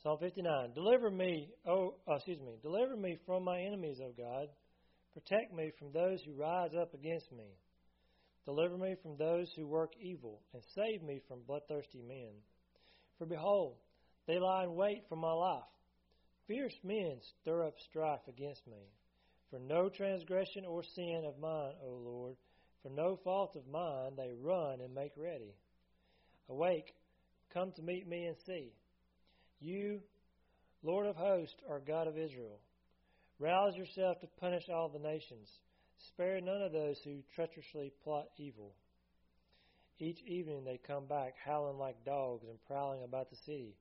Psalm 59. Deliver me from my enemies, O God. Protect me from those who rise up against me. Deliver me from those who work evil, and save me from bloodthirsty men. For behold, they lie in wait for my life. Fierce men stir up strife against me. For no transgression or sin of mine, O Lord, for no fault of mine, they run and make ready. Awake, come to meet me and see. You, Lord of hosts, are God of Israel. Rouse yourself to punish all the nations. Spare none of those who treacherously plot evil. Each evening they come back, howling like dogs and prowling about the city.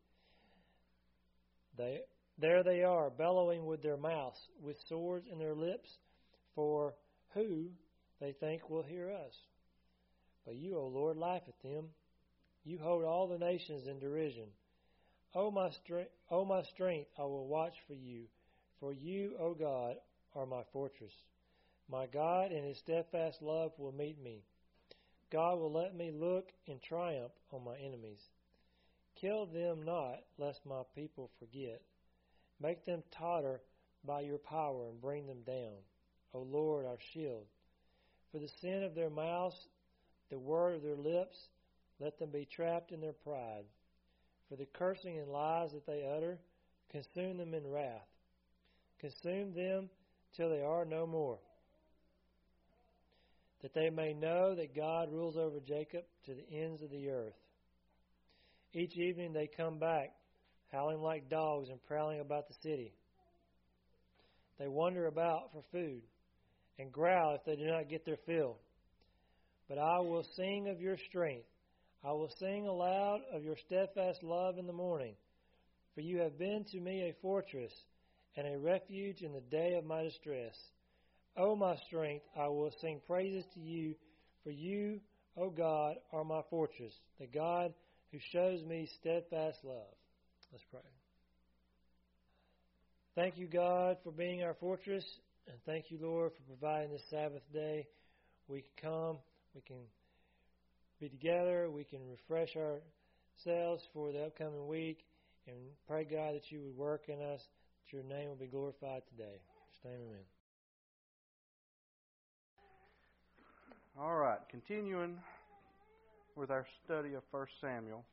There they are, bellowing with their mouths, with swords in their lips, for who, they think, will hear us? But you, O Lord, laugh at them. You hold all the nations in derision. O my strength, I will watch for you you, O God, are my fortress. My God in His steadfast love will meet me. God will let me look in triumph on my enemies. Kill them not, lest my people forget. Make them totter by your power and bring them down, O Lord, our shield. For the sin of their mouths, the word of their lips, let them be trapped in their pride. For the cursing and lies that they utter, consume them in wrath. Consume them till they are no more, that they may know that God rules over Jacob to the ends of the earth. Each evening they come back, howling like dogs and prowling about the city. They wander about for food and growl if they do not get their fill. But I will sing of your strength. I will sing aloud of your steadfast love in the morning. For you have been to me a fortress and a refuge in the day of my distress. O my strength, I will sing praises to you, for you, O God, are my fortress, the God who shows me steadfast love. Let's pray. Thank you, God, for being our fortress, and thank you, Lord, for providing this Sabbath day. We can come, we can be together, we can refresh ourselves for the upcoming week, and pray, God, that you would work in us, that your name will be glorified today. Just amen. All right, continuing with our study of 1 Samuel.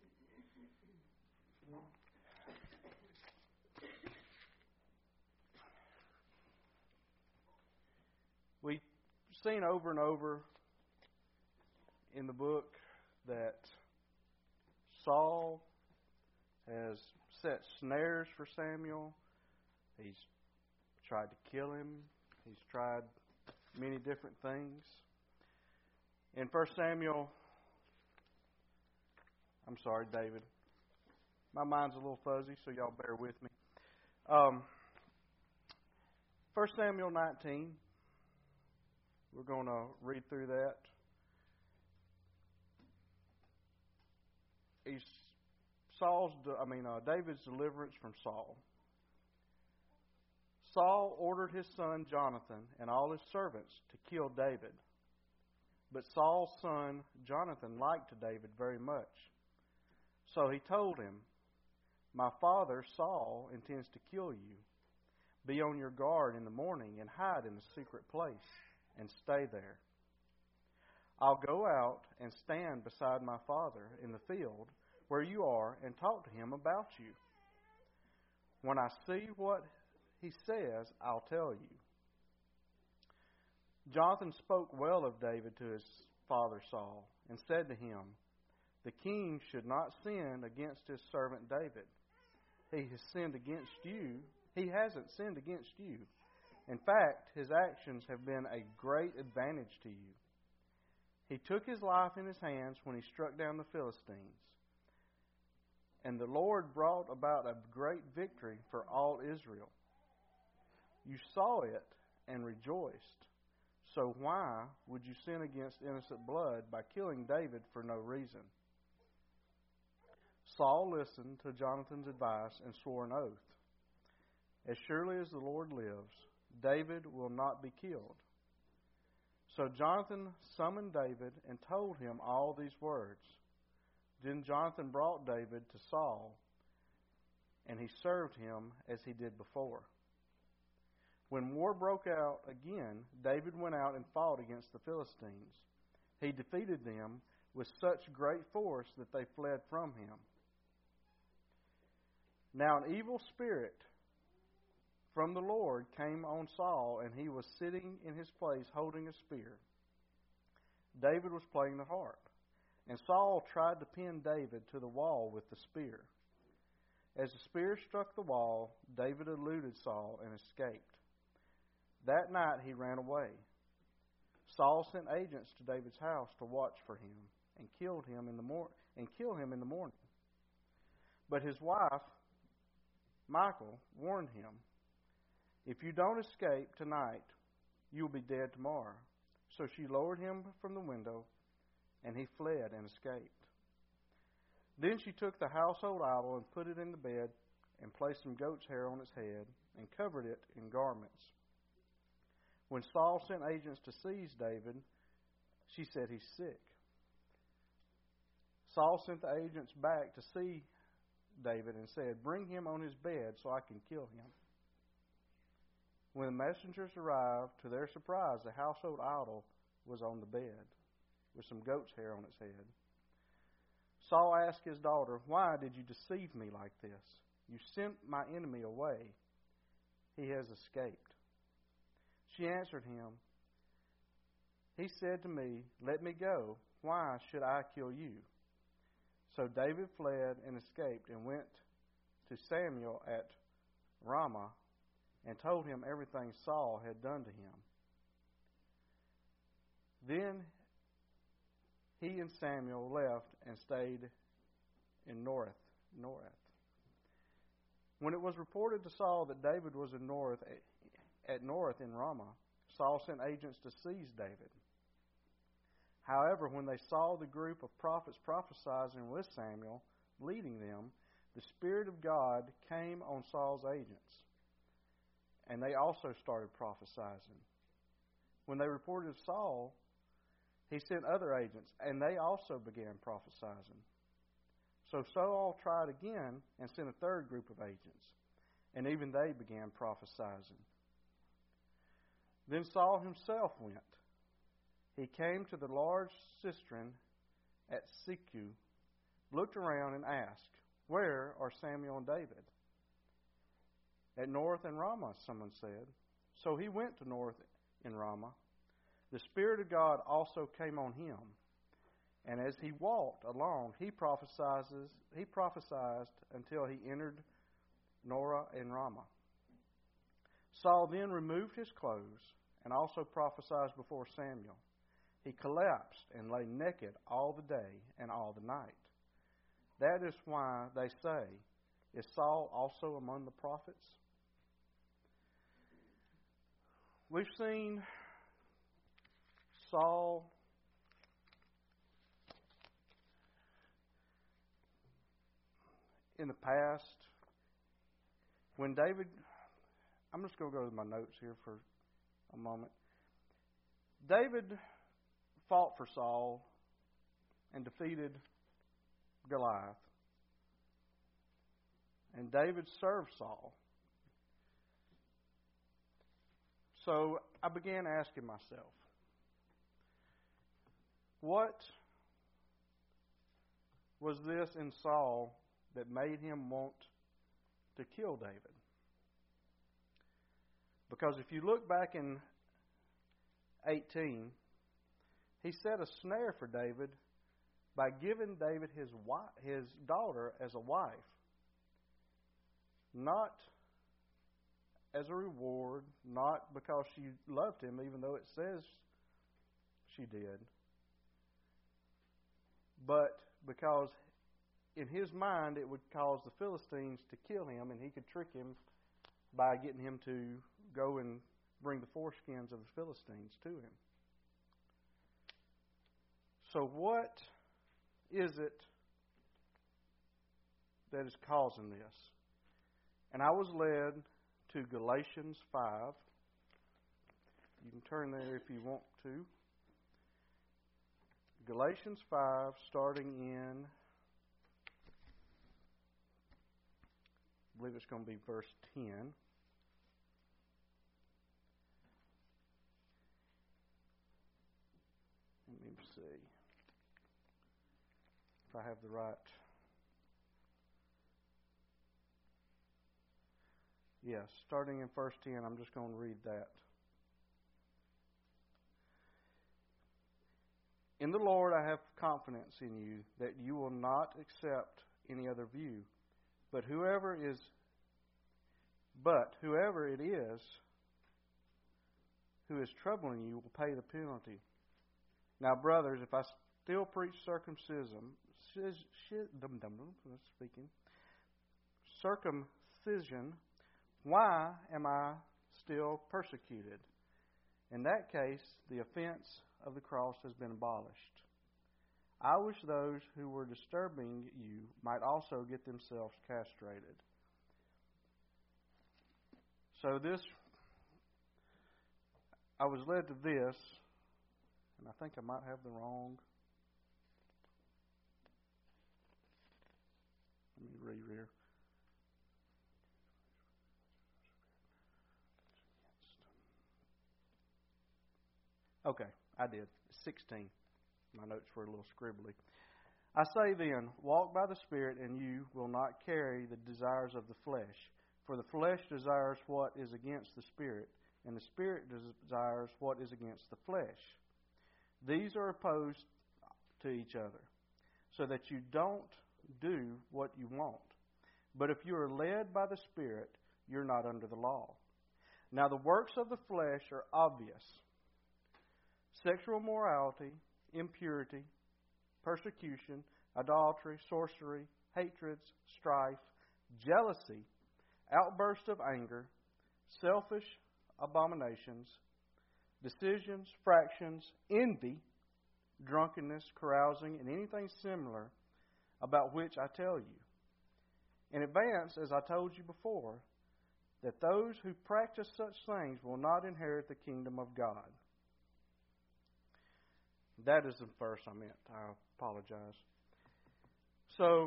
We've seen over and over in the book that Saul has set snares for Samuel. He's tried to kill him. He's tried many different things. In 1 Samuel, I'm sorry, David. My mind's a little fuzzy, so y'all bear with me. 1 Samuel 19. We're going to read through that. David's deliverance from Saul. Saul ordered his son Jonathan and all his servants to kill David. But Saul's son Jonathan liked David very much. So he told him, "My father Saul intends to kill you. Be on your guard in the morning and hide in a secret place and stay there. I'll go out and stand beside my father in the field where you are and talk to him about you. When I see what he says, I'll tell you." Jonathan spoke well of David to his father Saul and said to him, "The king should not sin against his servant David. He has sinned against you. He hasn't sinned against you. In fact, his actions have been a great advantage to you. He took his life in his hands when he struck down the Philistines. And the Lord brought about a great victory for all Israel. You saw it and rejoiced. So why would you sin against innocent blood by killing David for no reason?" Saul listened to Jonathan's advice and swore an oath. "As surely as the Lord lives, David will not be killed." So Jonathan summoned David and told him all these words. Then Jonathan brought David to Saul, and he served him as he did before. When war broke out again, David went out and fought against the Philistines. He defeated them with such great force that they fled from him. Now an evil spirit from the Lord came on Saul, and he was sitting in his place holding a spear. David was playing the harp, and Saul tried to pin David to the wall with the spear. As the spear struck the wall, David eluded Saul and escaped. That night he ran away. Saul sent agents to David's house to watch for him and kill him in the morning. But his wife, Michal, warned him, "If you don't escape tonight, you will be dead tomorrow." So she lowered him from the window, and he fled and escaped. Then she took the household idol and put it in the bed and placed some goat's hair on its head and covered it in garments. When Saul sent agents to seize David, she said, "He's sick." Saul sent the agents back to see David and said, "Bring him on his bed so I can kill him." When the messengers arrived, to their surprise, the household idol was on the bed with some goat's hair on its head. Saul asked his daughter, "Why did you deceive me like this? You sent my enemy away. He has escaped." She answered him, "He said to me, 'Let me go. Why should I kill you?' So David fled and escaped and went to Samuel at Ramah and told him everything Saul had done to him. Then he and Samuel left and stayed in North. When it was reported to Saul that David was in North in Ramah, Saul sent agents to seize David. However, when they saw the group of prophets prophesying with Samuel, leading them, the Spirit of God came on Saul's agents, and they also started prophesying. When they reported to Saul, he sent other agents, and they also began prophesying. So Saul tried again and sent a third group of agents, and even they began prophesying. Then Saul himself went. He came to the large cistern at Sikku, looked around, and asked, "Where are Samuel and David?" "At North in Ramah," someone said. So he went to North in Ramah. The Spirit of God also came on him, and as he walked along, he prophesied until he entered Norah in Ramah. Saul then removed his clothes and also prophesied before Samuel. He collapsed and lay naked all the day and all the night. That is why they say, "Is Saul also among the prophets?" We've seen Saul in the past. When David, I'm just going to go to my notes here for a moment. David fought for Saul and defeated Goliath. And David served Saul. So I began asking myself, what was this in Saul that made him want to kill David? Because if you look back in 18, he set a snare for David by giving David his daughter as a wife. Not as a reward, not because she loved him, even though it says she did, but because in his mind it would cause the Philistines to kill him, and he could trick him by getting him to go and bring the foreskins of the Philistines to him. So what is it that is causing this? And I was led to Galatians 5. You can turn there if you want to. Galatians 5, starting in believe it's going to be verse 10. Let me see if I have the right. Yes, starting in verse 10, I'm just going to read that. In the Lord I have confidence in you that you will not accept any other view, but whoever it is who is troubling you will pay the penalty. Now, brothers, if I still preach circumcision, why am I still persecuted? In that case, the offense of the cross has been abolished. I wish those who were disturbing you might also get themselves castrated. So I was led to this, and I think I might have the wrong. Let me read here. Okay, I did. 16. My notes were a little scribbly. I say then, walk by the Spirit, and you will not carry the desires of the flesh. For the flesh desires what is against the Spirit, and the Spirit desires what is against the flesh. These are opposed to each other, so that you don't do what you want. But if you are led by the Spirit, you're not under the law. Now the works of the flesh are obvious: sexual immorality, impurity, persecution, idolatry, sorcery, hatreds, strife, jealousy, outbursts of anger, selfish abominations, decisions, fractions, envy, drunkenness, carousing, and anything similar, about which I tell you in advance, as I told you before, that those who practice such things will not inherit the kingdom of God. That is the verse I meant. I apologize. So,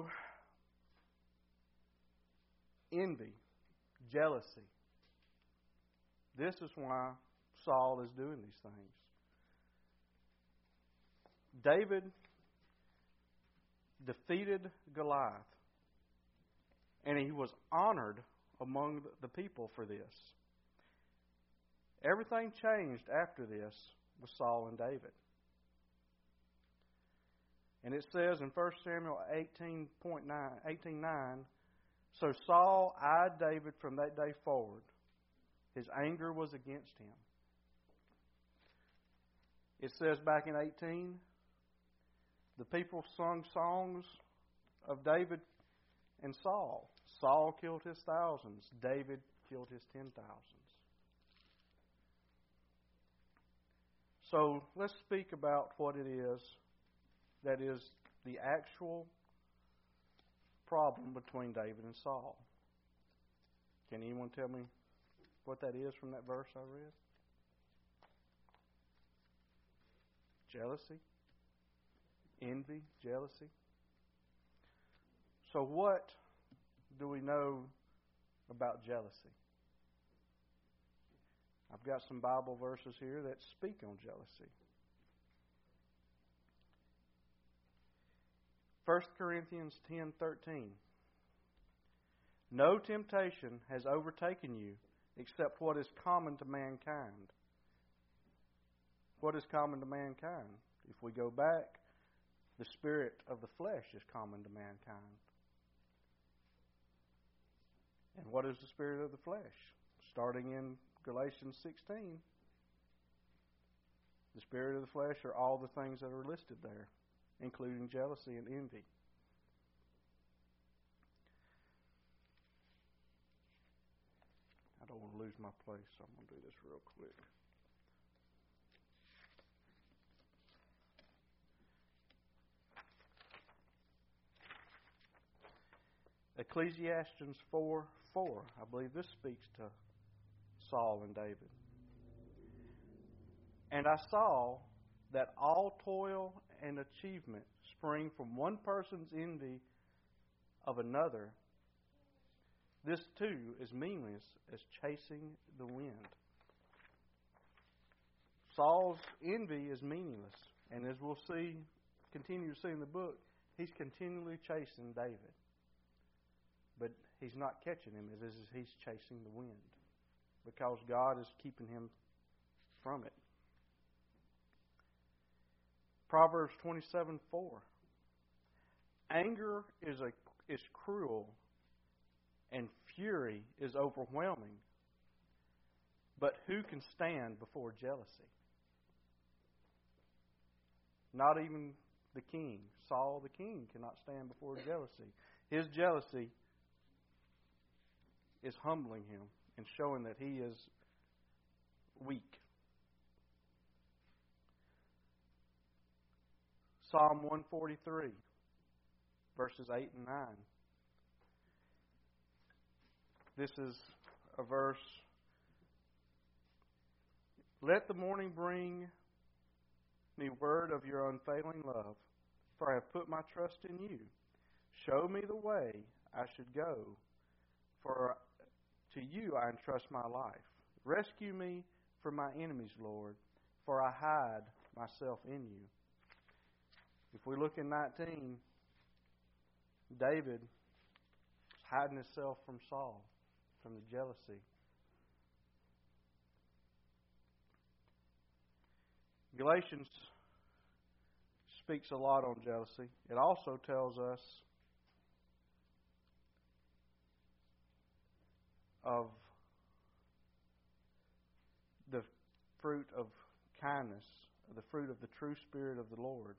envy, jealousy. This is why Saul is doing these things. David defeated Goliath, and he was honored among the people for this. Everything changed after this with Saul and David. And it says in 1 Samuel 18:9, so Saul eyed David from that day forward. His anger was against him. It says back in 18, the people sung songs of David and Saul. Saul killed his thousands. David killed his 10,000s. So let's speak about what it is that is the actual problem between David and Saul. Can anyone tell me what that is from that verse I read? Jealousy, envy, jealousy. So what do we know about jealousy? I've got some Bible verses here that speak on jealousy. 1 Corinthians 10:13. No temptation has overtaken you except what is common to mankind. What is common to mankind? If we go back, the spirit of the flesh is common to mankind. And what is the spirit of the flesh? Starting in Galatians 16, the spirit of the flesh are all the things that are listed there, including jealousy and envy. I don't want to lose my place, so I'm going to do this real quick. Ecclesiastes 4:4. I believe this speaks to Saul and David. And I saw that all toil and achievement spring from one person's envy of another. This too is meaningless as chasing the wind. Saul's envy is meaningless. And as we'll continue to see in the book, he's continually chasing David. But he's not catching him as he's chasing the wind, because God is keeping him from it. Proverbs 27:4. Anger is cruel, and fury is overwhelming. But who can stand before jealousy? Not even the king. Saul the king cannot stand before jealousy. His jealousy is humbling him and showing that he is weak. Psalm 143, verses 8 and 9. This is a verse. Let the morning bring me word of your unfailing love, for I have put my trust in you. Show me the way I should go, for to you I entrust my life. Rescue me from my enemies, Lord, for I hide myself in you. If we look in 19, David is hiding himself from Saul, from the jealousy. Galatians speaks a lot on jealousy. It also tells us of the fruit of kindness, the fruit of the true Spirit of the Lord.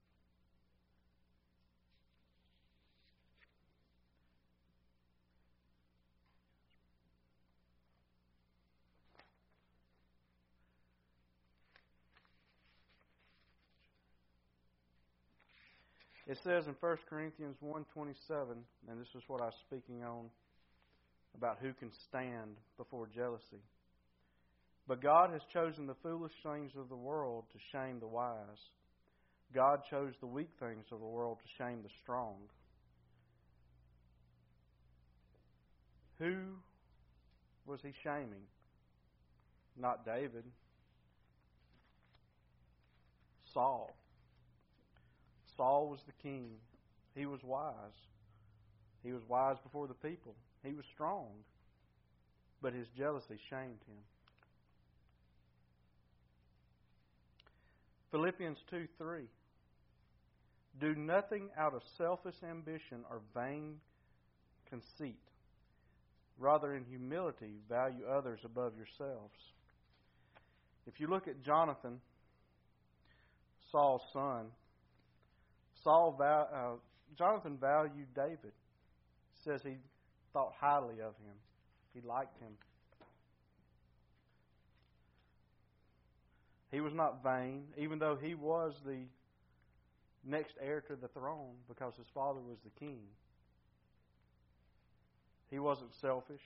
It says in 1 Corinthians 1:27, and this is what I was speaking on, about who can stand before jealousy. But God has chosen the foolish things of the world to shame the wise. God chose the weak things of the world to shame the strong. Who was he shaming? Not David. Saul. Saul was the king. He was wise. He was wise before the people. He was strong. But his jealousy shamed him. Philippians 2:3. Do nothing out of selfish ambition or vain conceit. Rather, in humility, value others above yourselves. If you look at Jonathan, Saul's son, Jonathan valued David. It says he thought highly of him. He liked him. He was not vain, even though he was the next heir to the throne because his father was the king. He wasn't selfish.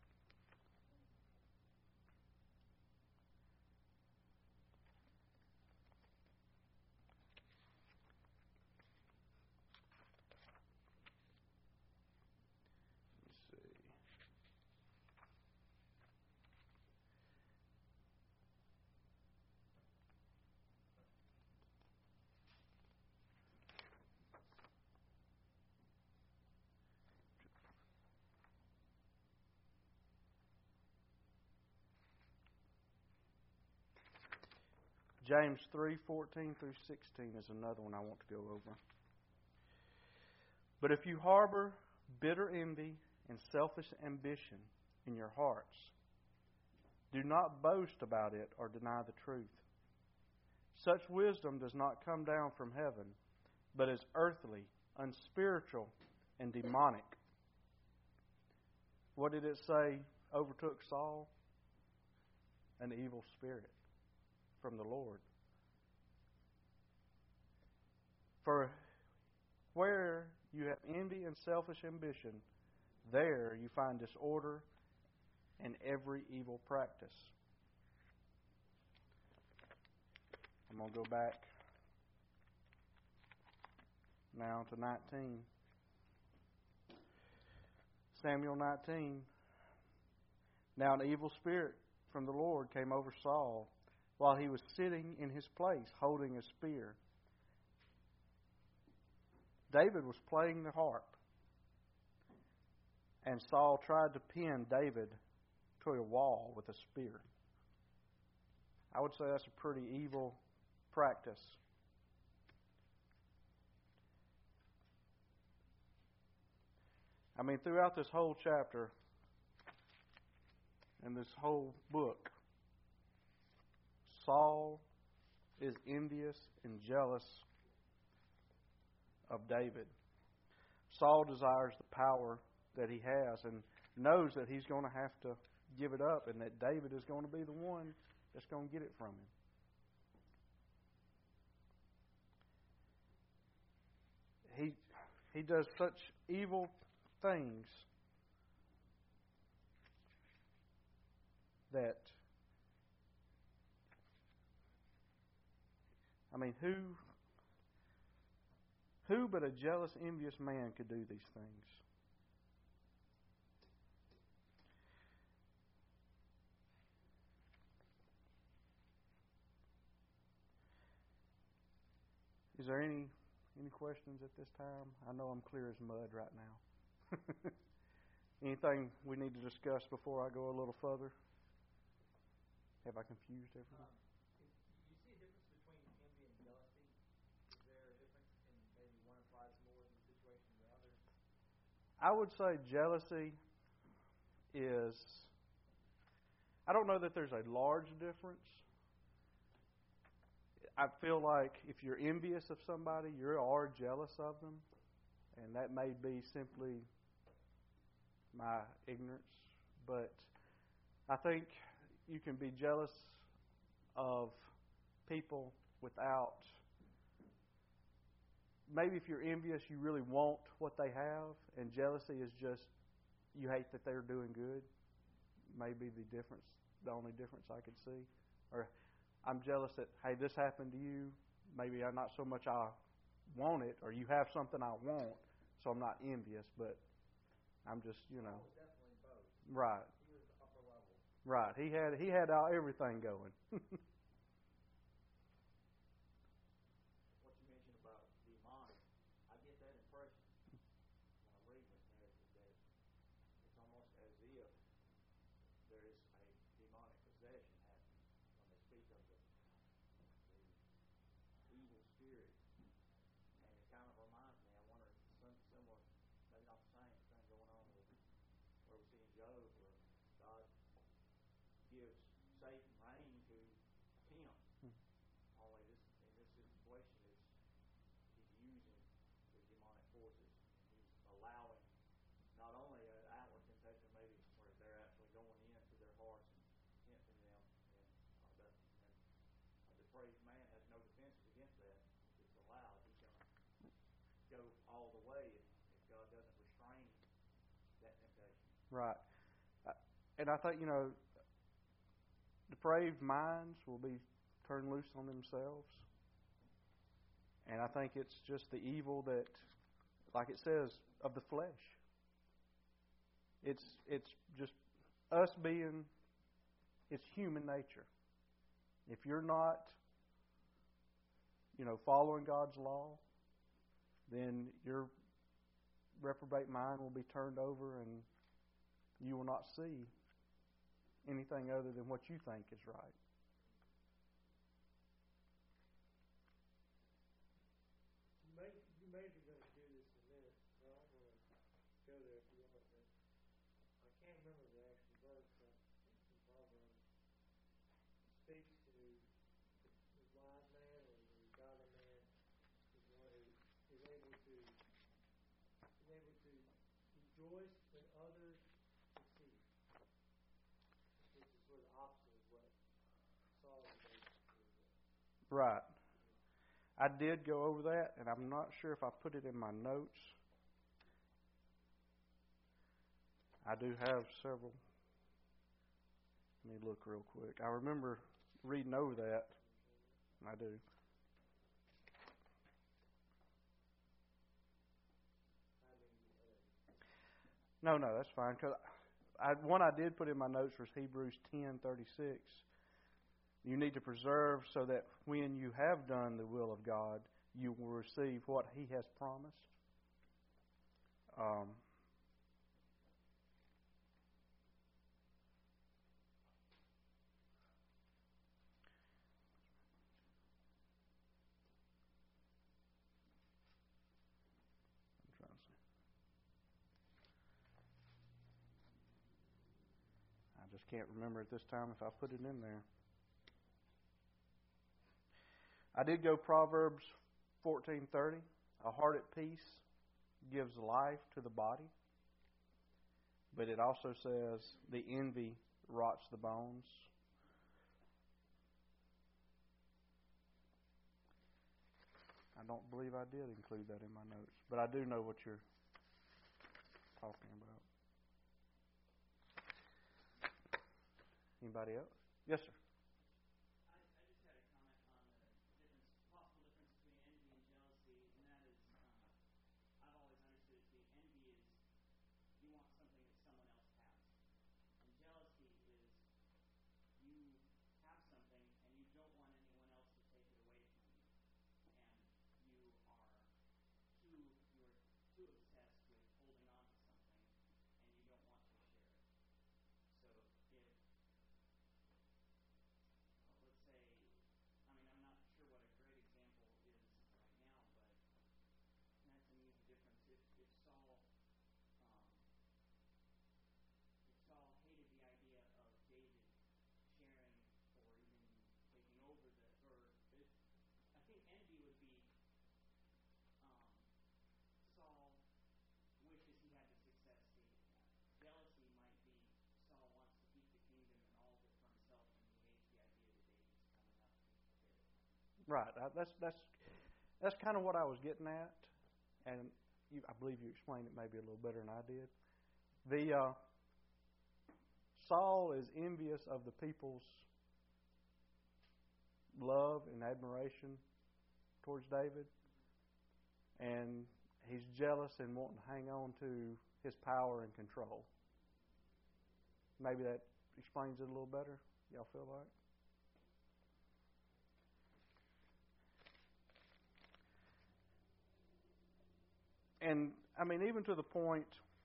James 3:14 through 16 is another one I want to go over. But if you harbor bitter envy and selfish ambition in your hearts, do not boast about it or deny the truth. Such wisdom does not come down from heaven, but is earthly, unspiritual, and demonic. What did it say overtook Saul? An evil spirit from the Lord. For where you have envy and selfish ambition, there you find disorder and every evil practice. I'm going to go back now to 19. Samuel 19. Now an evil spirit from the Lord came over Saul while he was sitting in his place holding a spear. David was playing the harp, and Saul tried to pin David to a wall with a spear. I would say that's a pretty evil practice. I mean, throughout this whole chapter and this whole book, Saul is envious and jealous of David. Saul desires the power that he has and knows that he's going to have to give it up and that David is going to be the one that's going to get it from him. He does such evil things that, I mean, who but a jealous, envious man could do these things? Is there any questions at this time? I know I'm clear as mud right now. Anything we need to discuss before I go a little further? Have I confused everyone? Do you see a difference between envy and jealousy? Is there a difference in maybe one applies more in the situation than the other? I would say jealousy is, I don't know that there's a large difference. I feel like if you're envious of somebody, you are jealous of them. And that may be simply my ignorance. But I think you can be jealous of people without, maybe if you're envious, you really want what they have. And jealousy is just, you hate that they're doing good. Maybe the only difference I could see. Or I'm jealous that, hey, this happened to you. Maybe I'm not so much I want it, or you have something I want, so I'm not envious, but I'm just, Paul was definitely both. Right. He was the upper level. Right. He had everything going. What you mentioned about demonic, I get that impression when I'm reading this narrative that it's almost as if there is a demonic possession happening when they speak of the evil spirit. And it kind of reminds me, I wonder if some similar, maybe not the same thing going on with where we see in Job, where God gives Satan reign to tempt. Only this in this situation is he's using the demonic forces. He's allowing not only an outward temptation, maybe where they're actually going into their hearts and tempting them, and a depraved man has no defenses against that. If it's allowed, he's going to go all the way if God doesn't restrain that temptation. Right. And I think, depraved minds will be turned loose on themselves. And I think it's just the evil that, like it says, of the flesh. It's just us being, it's human nature. If you're not, following God's law, then your reprobate mind will be turned over and you will not see anything other than what you think is right. You may be going to do this in a minute, so I don't want to go there if you want. But I can't remember the actual verse. In Proverbs speaks to the wise man or the godly man is one who is able to rejoice when others succeed, which is sort of the opposite of what Saul was able to do. Right. I did go over that, and I'm not sure if I put it in my notes. I do have several. Let me look real quick. I remember reading over that. I do. No, that's fine. Because one I did put in my notes was Hebrews 10:36. You need to preserve so that when you have done the will of God, you will receive what He has promised. I just can't remember at this time if I put it in there. I did go Proverbs 14:30. A heart at peace gives life to the body, but it also says the envy rots the bones. I don't believe I did include that in my notes, but I do know what you're talking about. Anybody else? Yes, sir. I just had a comment on the possible difference between envy and jealousy, and that is, I've always understood it to be envy is you want something that someone else has, and jealousy is you have something and you don't want anyone else to take it away from you, and you're too obsessed with holding on to something, and you don't want to share it. So if let's say, I'm not sure what a great example is right now, but that's an easy difference. If Saul hated the idea of David sharing or even taking over I think envy would be Saul wishes he had the success David had. Jealousy might be Saul wants to keep the kingdom and all of it for himself, and he hates the idea that David's coming up to get it. Right. That's kind of what I was getting at, and I believe you explained it maybe a little better than I did. Saul is envious of the people's love and admiration towards David, and he's jealous and wanting to hang on to his power and control. Maybe that explains it a little better. Y'all feel like? And even to the point,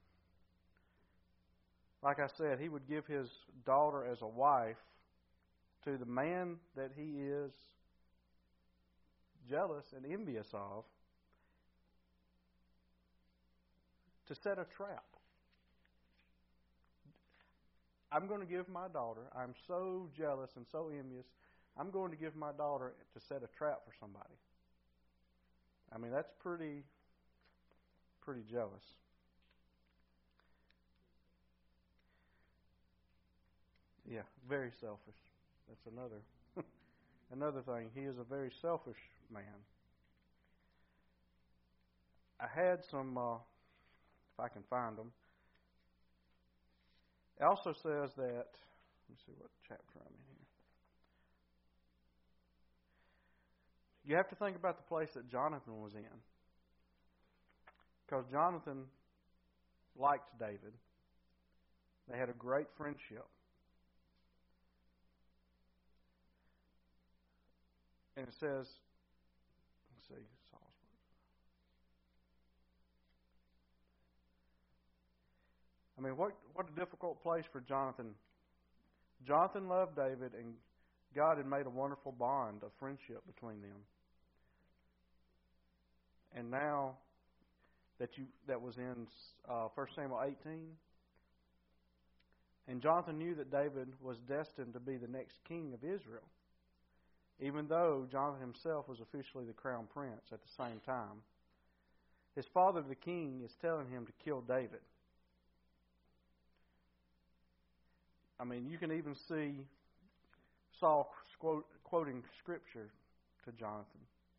like I said, he would give his daughter as a wife to the man that he is jealous and envious of, to set a trap. I'm going to give my daughter, I'm so jealous and so envious, I'm going to give my daughter to set a trap for somebody. That's pretty jealous. Yeah, very selfish. That's another thing. He is a very selfish man. I had some, if I can find them. It also says that, let me see what chapter I'm in here. You have to think about the place that Jonathan was in. Because Jonathan liked David. They had a great friendship. And it says, let's see, what a difficult place for Jonathan. Jonathan loved David, and God had made a wonderful bond of friendship between them. And now that was in 1 Samuel 18, and Jonathan knew that David was destined to be the next king of Israel, even though Jonathan himself was officially the crown prince at the same time. His father, the king, is telling him to kill David. You can even see Saul quoting Scripture to Jonathan.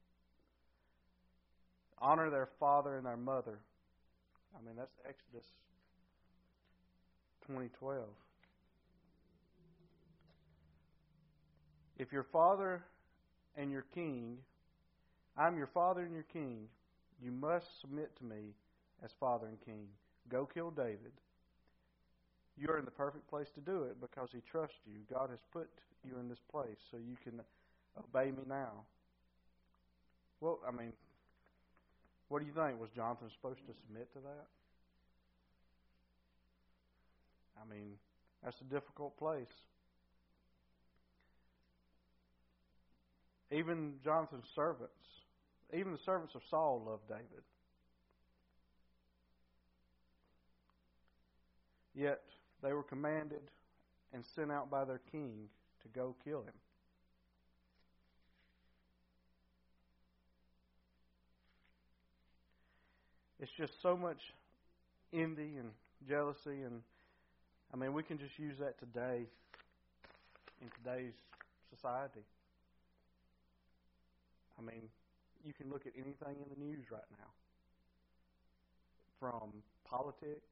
Honor their father and their mother. That's Exodus 20:12. If your father and your king, I'm your father and your king, you must submit to me as father and king. Go kill David, you're in the perfect place to do it because He trusts you. God has put you in this place so you can obey me now. Well, I mean, what do you think? Was Jonathan supposed to submit to that? I mean, that's a difficult place. Even Jonathan's servants, even the servants of Saul loved David. Yet they were commanded and sent out by their king to go kill him. It's just so much envy and jealousy, and I mean, we can just use that today in today's society. I mean, you can look at anything in the news right now, from politics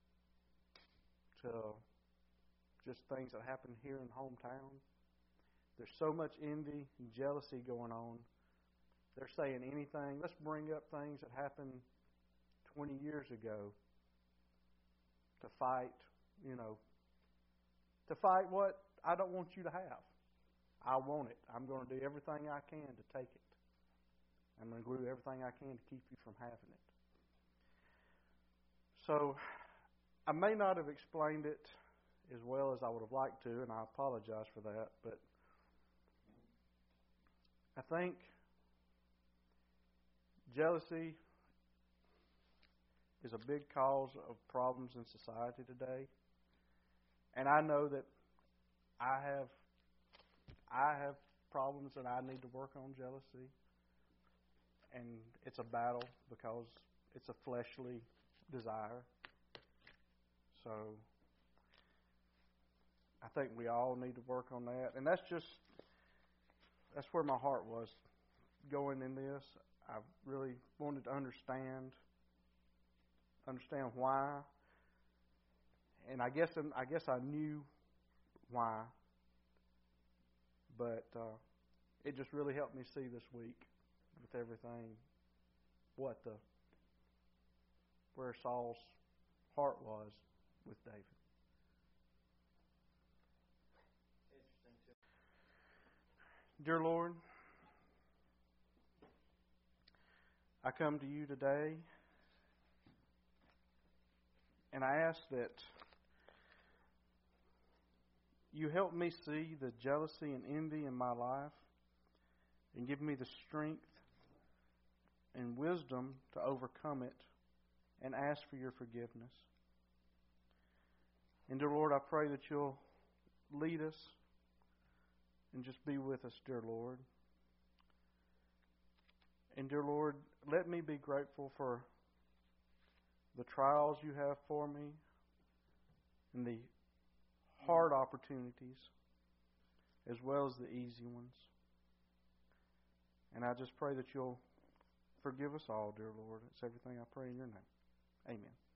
to just things that happen here in hometown. There's so much envy and jealousy going on. They're saying anything. Let's bring up things that happened 20 years ago to fight, to fight what I don't want you to have. I want it. I'm going to do everything I can to take it. I'm going to do everything I can to keep you from having it. So, I may not have explained it as well as I would have liked to, and I apologize for that, but I think jealousy is a big cause of problems in society today. And I know that I have problems that I need to work on jealousy. And it's a battle because it's a fleshly desire. So I think we all need to work on that. And that's where my heart was going in this. I really wanted to understand why. And I guess I knew why. But it just really helped me see this week with everything where Saul's heart was with David. Dear Lord, I come to you today and I ask that you help me see the jealousy and envy in my life and give me the strength and wisdom to overcome it and ask for your forgiveness. And dear Lord, I pray that you'll lead us and just be with us, dear Lord. And dear Lord, let me be grateful for the trials you have for me and the hard opportunities as well as the easy ones. And I just pray that you'll forgive us all, dear Lord. It's everything I pray in your name. Amen.